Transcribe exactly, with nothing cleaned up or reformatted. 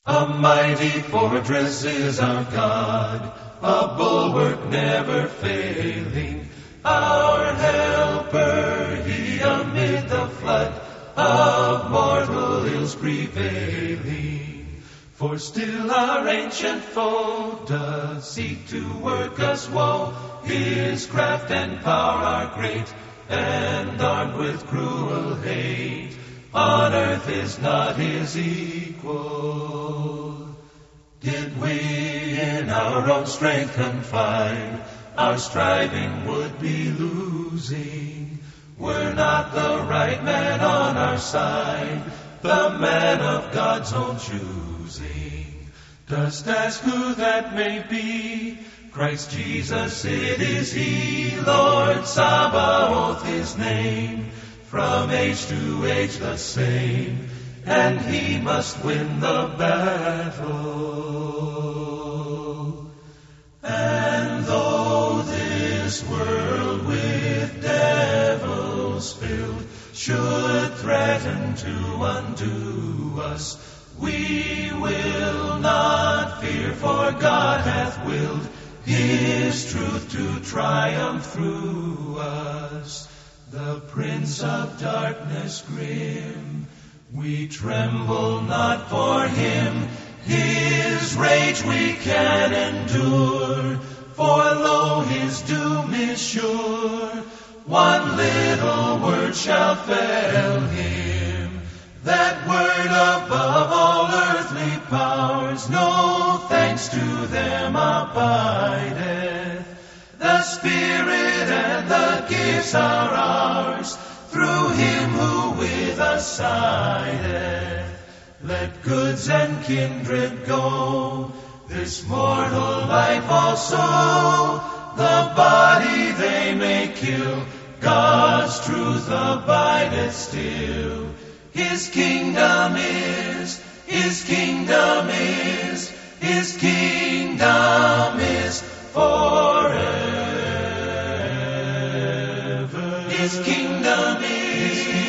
A mighty fortress is our God, a bulwark never failing, our helper, he amid the flood of mortal ills prevailing. For still our ancient foe does seek to work us woe, his craft and power are great, and armed with cruel hate. On earth is not his equal. Did we in our own strength confide, our striving would be losing. Were not the right man on our side, the man of God's own choosing. Dost ask who that may be? Christ Jesus, it is he, Lord Sabaoth his name. From age to age the same, and he must win the battle. And though this world with devils filled should threaten to undo us, we will not fear, for God hath willed his truth to triumph through us. The Prince of Darkness grim, we tremble not for him, his rage we can endure, for lo, his doom is sure. One little word shall fell him, that word above all earthly powers, no thanks to them abideth. The Spirit and the gifts are ours, through him who with us sideth. Let goods and kindred go, this mortal life also, the body they may kill, God's truth abideth still. His kingdom is, his kingdom is, his kingdom is forever. His kingdom is